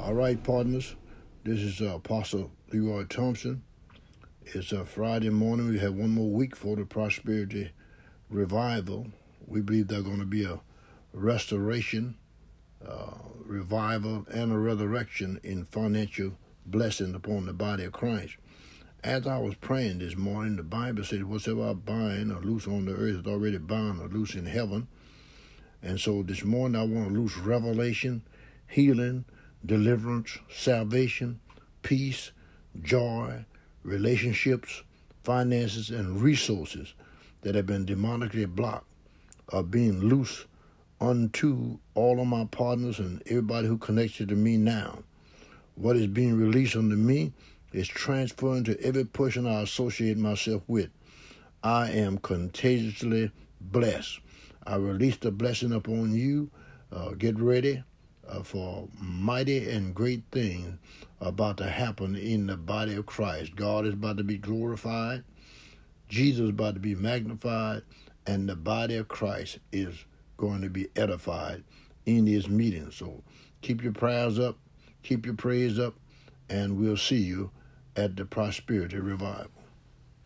All right, partners. This is Apostle Leroy Thompson. It's a Friday morning. We have one more week for the Prosperity Revival. We believe there's going to be a restoration, revival, and a resurrection in financial blessing upon the body of Christ. As I was praying this morning, the Bible says, whatsoever I bind or loose on the earth is already bound or loose in heaven. And so this morning I want to loose revelation, healing, deliverance, salvation, peace, joy, relationships, finances, and resources that have been demonically blocked are being loose unto all of my partners and everybody who connects to me now. What is being released unto me is transferring to every person I associate myself with. I am contagiously blessed. I release the blessing upon you. Get ready for mighty and great things about to happen in the body of Christ. God is about to be glorified. Jesus is about to be magnified. And the body of Christ is going to be edified in this meeting. So keep your prayers up, keep your praise up, and we'll see you at the Prosperity Revival.